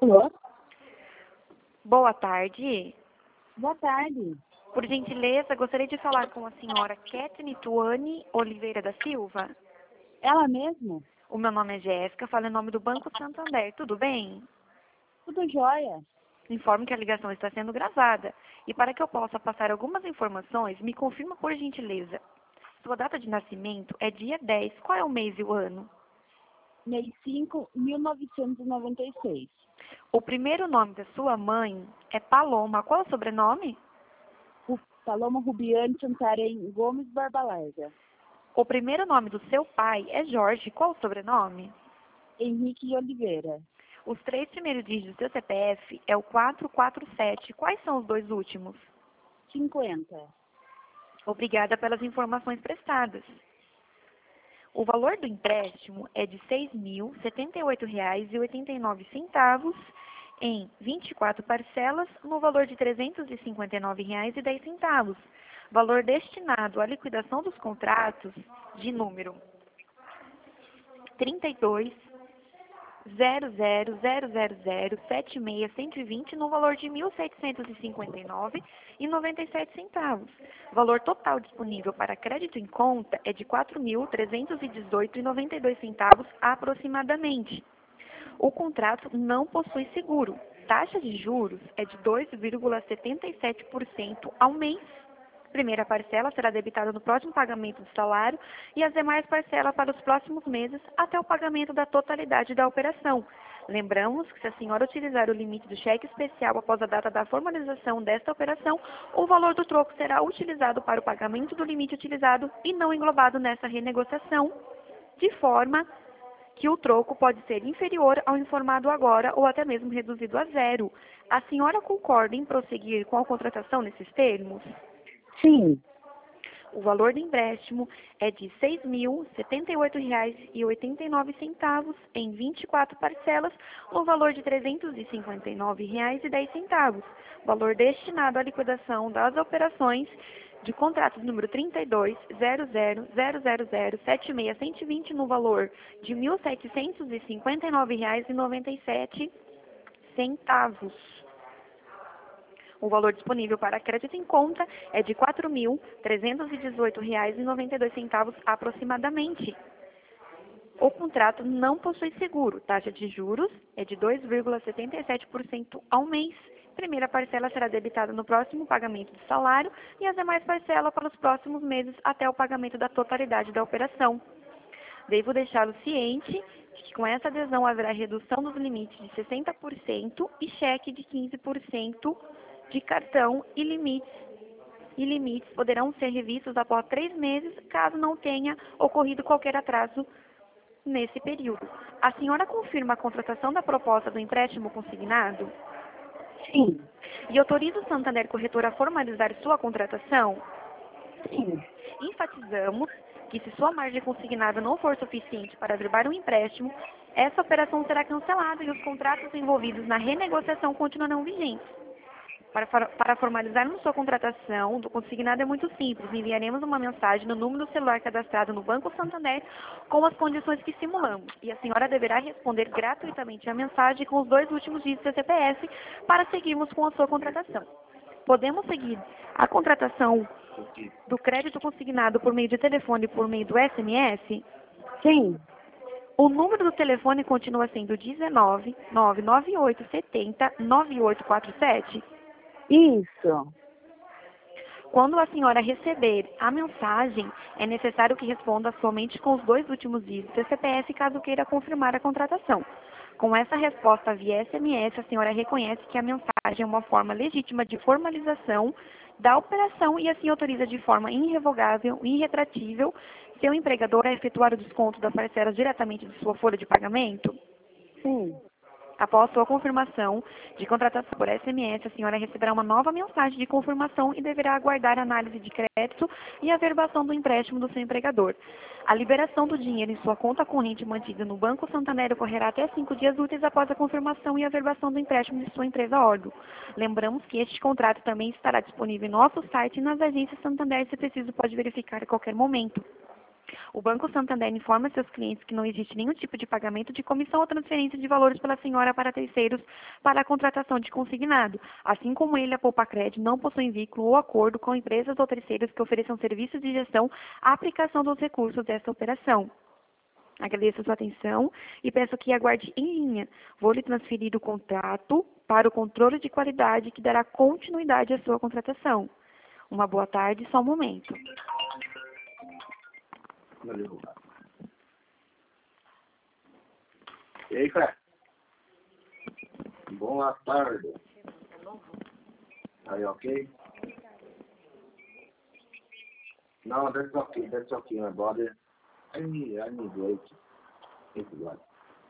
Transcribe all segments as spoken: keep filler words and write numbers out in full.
Alô? Boa tarde. Boa tarde. Por gentileza, gostaria de falar com a senhora Kathleen Tuane Oliveira da Silva. Ela mesmo? O meu nome é Jéssica, falo em nome do Banco Santander. Tudo bem? Tudo jóia. Informo que a ligação está sendo gravada. E para que eu possa passar algumas informações, me confirma por gentileza. Sua data de nascimento é dia dez. Qual é o mês e o ano? Mês cinco, mil novecentos e noventa e seis. O primeiro nome da sua mãe é Paloma. Qual é o sobrenome? Ru- Paloma Rubiane Santarém Gomes Barbalarga. O primeiro nome do seu pai é Jorge. Qual é o sobrenome? Henrique de Oliveira. Os três primeiros dígitos do seu C P F é o quatro quatro sete. Quais são os dois últimos? cinquenta. Obrigada pelas informações prestadas. O valor do empréstimo é de seis mil setenta e oito reais e oitenta e nove centavos em vinte e quatro parcelas no valor de trezentos e cinquenta e nove reais e dez centavos. Valor destinado à liquidação dos contratos de número trinta e dois zero zero zero zero zero sete seis um um zero no valor de mil setecentos e cinquenta e nove reais e noventa e sete centavos. Valor total disponível para crédito em conta é de quatro mil trezentos e dezoito reais e noventa e dois centavos aproximadamente. O contrato não possui seguro. Taxa de juros é de dois vírgula setenta e sete por cento ao mês. Primeira parcela será debitada no próximo pagamento do salário e as demais parcelas para os próximos meses até o pagamento da totalidade da operação. Lembramos que se a senhora utilizar o limite do cheque especial após a data da formalização desta operação, o valor do troco será utilizado para o pagamento do limite utilizado e não englobado nessa renegociação, de forma que o troco pode ser inferior ao informado agora ou até mesmo reduzido a zero. A senhora concorda em prosseguir com a contratação nesses termos? Sim. O valor do empréstimo é de seis mil setenta e oito reais e oitenta e nove centavos em vinte e quatro parcelas, no valor de trezentos e cinquenta e nove reais e dez centavos. Valor destinado à liquidação das operações de contrato número trinta e dois zero zero zero zero zero sete seis um dois zero no valor de mil setecentos e cinquenta e nove reais e noventa e sete centavos. O valor disponível para crédito em conta é de quatro mil trezentos e dezoito reais e noventa e dois centavos aproximadamente. O contrato não possui seguro. Taxa de juros é de dois vírgula setenta e sete por cento ao mês. Primeira parcela será debitada no próximo pagamento do salário e as demais parcelas para os próximos meses até o pagamento da totalidade da operação. Devo deixá-lo ciente de que com essa adesão haverá redução dos limites de sessenta por cento e cheque de quinze por cento de cartão e limites, e limites poderão ser revistos após três meses, caso não tenha ocorrido qualquer atraso nesse período. A senhora confirma a contratação da proposta do empréstimo consignado? Sim. E autoriza o Santander Corretora a formalizar sua contratação? Sim. Enfatizamos que se sua margem consignada não for suficiente para averbar um empréstimo, essa operação será cancelada e os contratos envolvidos na renegociação continuarão vigentes. Para, para formalizarmos sua contratação do consignado é muito simples. Enviaremos uma mensagem no número do celular cadastrado no Banco Santander com as condições que simulamos. E a senhora deverá responder gratuitamente a mensagem com os dois últimos dígitos do C P F para seguirmos com a sua contratação. Podemos seguir a contratação do crédito consignado por meio de telefone e por meio do S M S? Sim. O número do telefone continua sendo dezenove, nove nove oito sete zero, nove oito quatro sete? Isso. Quando a senhora receber a mensagem, é necessário que responda somente com os dois últimos dígitos do C P F, caso queira confirmar a contratação. Com essa resposta via S M S, a senhora reconhece que a mensagem é uma forma legítima de formalização da operação e assim autoriza de forma irrevogável e irretratível seu empregador a efetuar o desconto das parcelas diretamente de sua folha de pagamento? Sim. Após sua confirmação de contratação por S M S, a senhora receberá uma nova mensagem de confirmação e deverá aguardar a análise de crédito e a averbação do empréstimo do seu empregador. A liberação do dinheiro em sua conta corrente mantida no Banco Santander ocorrerá até cinco dias úteis após a confirmação e averbação do empréstimo de sua empresa órgão. Lembramos que este contrato também estará disponível em nosso site e nas agências Santander, se preciso pode verificar a qualquer momento. O Banco Santander informa seus clientes que não existe nenhum tipo de pagamento de comissão ou transferência de valores pela senhora para terceiros para a contratação de consignado, assim como ele, a Poupacred, não possui vínculo ou acordo com empresas ou terceiros que ofereçam serviços de gestão à aplicação dos recursos desta operação. Agradeço a sua atenção e peço que aguarde em linha. Vou lhe transferir o contrato para o controle de qualidade que dará continuidade à sua contratação. Uma boa tarde, só um momento. Valeu. E aí, Fé? Boa tarde. Are you okay? No, that's okay. That's okay, my brother. I need, I need break. Thank you, God.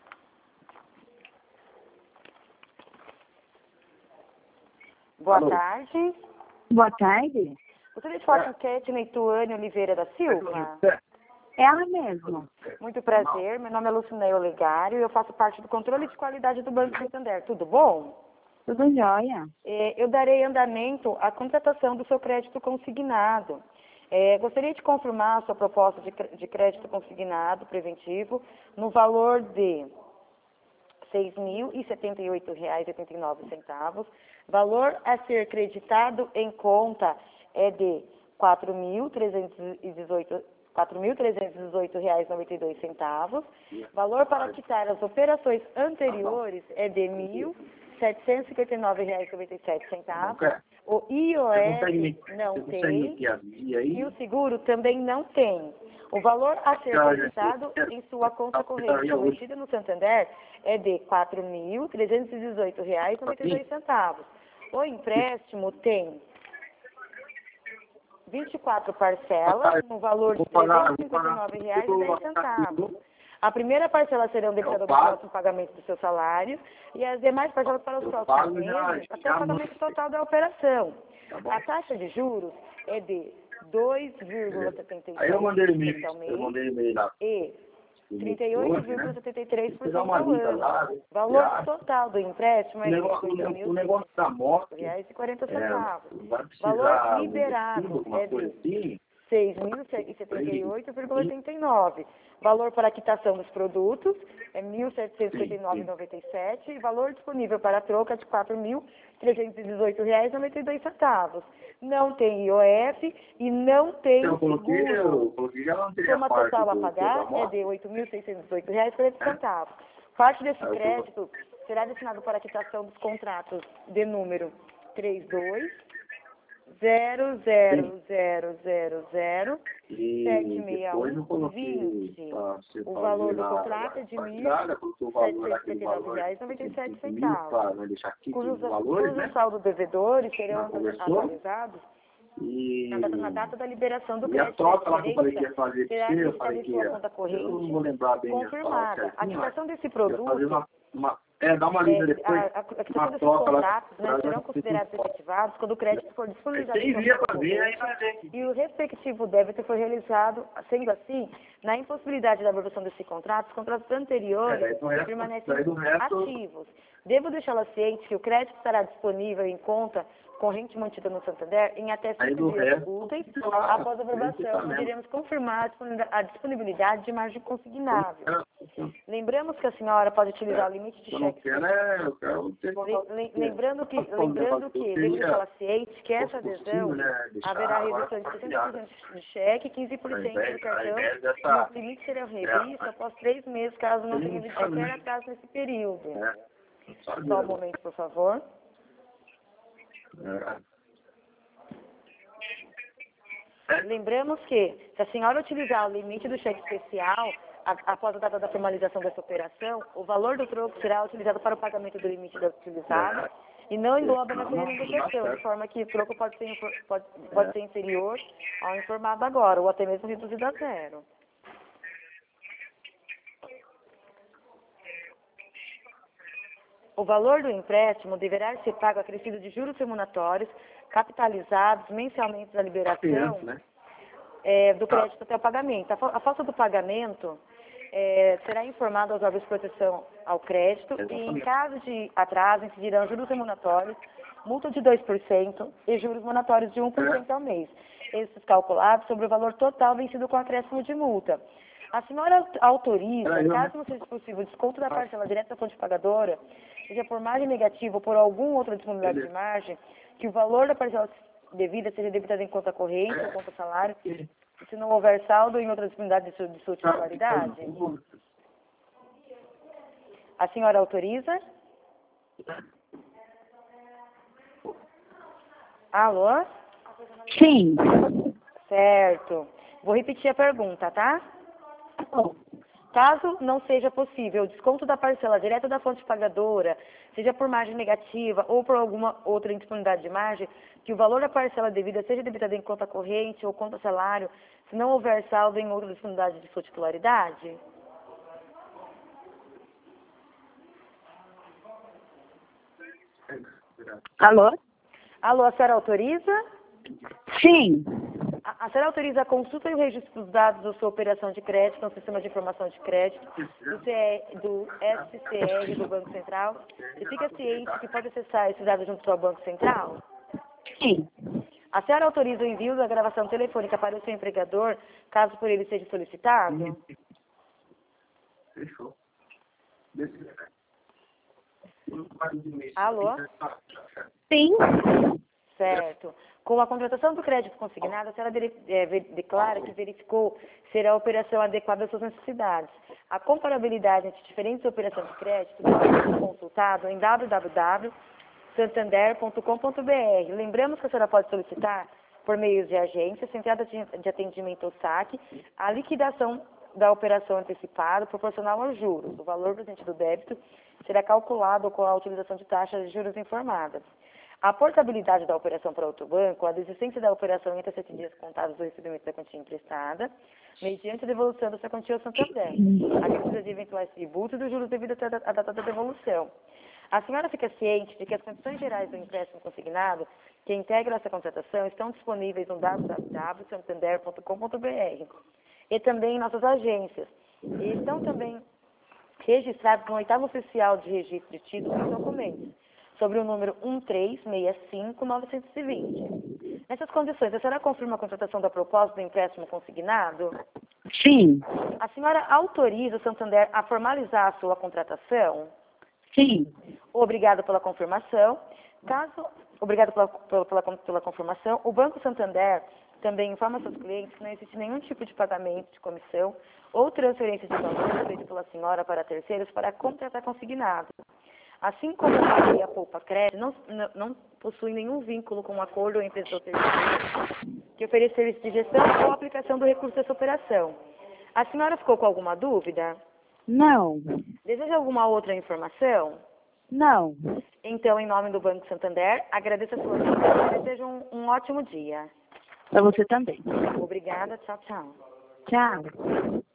Boa Alô? tarde. Boa tarde. Gostaria de falar com Ketney Tuane Oliveira da Silva. Ela mesma. Muito prazer, meu nome é Lucinéia Olegário e eu faço parte do controle de qualidade do Banco Santander. Tudo bom? Tudo jóia. É, eu darei andamento à contratação do seu crédito consignado. É, gostaria de confirmar a sua proposta de, cr- de crédito consignado preventivo no valor de seis mil e setenta e oito reais e oitenta e nove centavos. Valor a ser creditado em conta é de quatro mil trezentos e dezoito reais e noventa e dois centavos. Valor para quitar as operações anteriores é de mil setecentos e cinquenta e nove reais e noventa e sete centavos. O I O S não tem e o seguro também não tem. O valor a ser creditado em sua conta corrente emitida no Santander é de quatro mil trezentos e dezoito reais e noventa e dois centavos. O empréstimo tem vinte e quatro parcelas, no valor de trezentos e cinquenta e nove reais e dez centavos. A primeira parcela serão debitadas no próximo pagamento do seu salário e as demais parcelas para os próximos meses, até o pagamento total da operação. A taxa de juros é de dois vírgula setenta e Aí eu mandei seis e-mail, por cento ao eu mês mandei e-mail lá. e trinta e oito vírgula setenta e três por Você dá cento uma ao lida lá, ano. Valor já. total do empréstimo O é de negócio, cinquenta o, mil o negócio da moto, reais e quarenta é, centavos. vai precisar Valor um liberado vestido, alguma é coisa de assim. seis mil e setenta e oito vírgula oitenta e nove. Valor para quitação dos produtos é mil setecentos e cinquenta e nove vírgula noventa e sete e valor disponível para troca de quatro mil trezentos e dezoito reais e noventa e dois centavos. Não tem I O F e não tem Eu coloquei, seguro. eu coloquei já não teria Soma parte total a do- pagar da é moto. de oito mil seiscentos e dezoito reais e quarenta centavos. Parte desse Aí eu crédito será destinado para a quitação dos contratos de número trinta e dois, zero zero zero zero zero E sete seis depois eu um coloquei vinte. pra você O fazer valor do na- contrato é de na mil entrada, coloquei o valor setecentos e aquele cinquenta e nove valor reais e noventa e sete mil centavos. para né, deixar aqui Cujos, os valores, cujos né? saldos devedores serão Já conversou? atualizados E, na data, na data da liberação do e a crédito. troca lá que eu A falei que ia diferença fazer será pra você, eu acreditada falei em que sua ia. conta Eu não vou corrente lembrar bem as palavras confirmada. A certinho, quitação desse eu ia fazer produto uma, uma, é, dá uma é, lida a, depois, a, a questão uma desses troca lá. contratos né, pra- serão considerados efetivados quando o crédito for disponibilizado em Tem sua dia conta pra ver, aí corrente vai ver. e o respectivo débito for realizado. Sendo assim, na impossibilidade da aprovação desse contrato, os contratos anteriores É, daí do resto- permanecem daí do resto- ativos. Devo deixá-la ciente que o crédito estará disponível em conta corrente mantida no Santander em até Aí cinco do dias resto, úteis fica lá, após a aprovação, verificamento. onde iremos confirmar a disponibilidade- a disponibilidade de margem consignável. Eu Lembramos que a senhora pode utilizar o limite de eu não cheque quero, é, eu quero ter Lem- lem- Lembrando que, Posso fazer um lembrando negócio que, eu devo queria- deixá-la ciente que essa fosse adesão possível, né, deixar haverá agora redução de sessenta compartilhado. por cento de cheque, quinze por cento Ao invés- do cartão, ao invés e dessa- os limites serão é, revistos após três meses, caso não ele tenha não havido sabe, qualquer né? atraso nesse período. É, não sabe, Só um né? momento, por favor. É. Lembramos que, se a senhora utilizar o limite do cheque especial, a- após a data da formalização dessa operação, o valor do troco será utilizado para o pagamento do limite da utilizada e não engloba nessa renegociação, de forma que o troco pode ser, infor- pode, pode ser inferior ao informado agora, ou até mesmo reduzido a zero. O valor do empréstimo deverá ser pago acrescido de juros remuneratórios, capitalizados mensalmente da liberação né? é, do crédito até o pagamento. A, fa- a falta do pagamento é, será informado aos órgãos de proteção ao crédito e, em caso de atraso, incidirão juros remuneratórios multa de dois por cento e juros moratórios de um por cento ao mês. Esses calculados sobre o valor total vencido com acréscimo de multa. A senhora autoriza, caso não seja possível, o desconto da parcela direta da fonte pagadora, seja por margem negativa ou por algum outra disponibilidade de margem, que o valor da parcela devida seja debitado em conta corrente ou conta salário, se não houver saldo em outra disponibilidade de sua, de sua titularidade? A senhora autoriza? Alô? Sim. Certo. Vou repetir a pergunta, tá? Caso não seja possível o desconto da parcela direta da fonte pagadora, seja por margem negativa ou por alguma outra indisponibilidade de margem, que o valor da parcela devida seja debitado em conta corrente ou conta salário, se não houver saldo em outra disponibilidade de sua titularidade? Alô? Alô, a senhora autoriza? Sim. A, a senhora autoriza a consulta e o registro dos dados da sua operação de crédito no sistema de informação de crédito do, C E, do S C R do Banco Central e fica ciente que pode acessar esses dados junto ao Banco Central? Sim. A senhora autoriza o envio da gravação telefônica para o seu empregador, caso por ele seja solicitado? Fechou. Alô? Sim. Certo. Com a contratação do crédito consignado, a senhora de, é, declara que verificou ser a operação adequada às suas necessidades. A comparabilidade entre diferentes operações de crédito pode ser consultado em w w w ponto santander ponto com ponto b r. Lembramos que a senhora pode solicitar, por meio de agência, centrada de atendimento ao saque, a liquidação da operação antecipada proporcional aos juros. O valor presente do débito será calculado com a utilização de taxas de juros informadas. A portabilidade da operação para outro banco, a desistência da operação entre sete dias contados do recebimento da quantia emprestada, mediante a devolução dessa quantia ao Santander, a redução de eventuais tributos e dos juros devido à data da devolução. A senhora fica ciente de que as condições gerais do empréstimo consignado, que integram essa contratação, estão disponíveis no w w w ponto santander ponto com ponto b r e também em nossas agências. E estão também registrados no oitavo oficial de registro de títulos e documentos, sobre o número um três seis cinco nove dois zero. Nessas condições, a senhora confirma a contratação da proposta do empréstimo consignado? Sim. A senhora autoriza o Santander a formalizar a sua contratação? Sim. Obrigado pela confirmação. Caso, obrigado pela, pela, pela, pela confirmação. O Banco Santander também informa seus clientes que não existe nenhum tipo de pagamento de comissão ou transferência de valor feito pela senhora para terceiros para contratar consignado. Assim como a e a Poupa Crédito não, não, não possuem nenhum vínculo com um acordo ou empresa ou terceiro que ofereça serviço de gestão ou aplicação do recurso dessa operação. A senhora ficou com alguma dúvida? Não. Deseja alguma outra informação? Não. Então, em nome do Banco Santander, agradeço a sua atenção e desejo um, um ótimo dia. Para você também. Obrigada. Tchau, tchau. Tchau.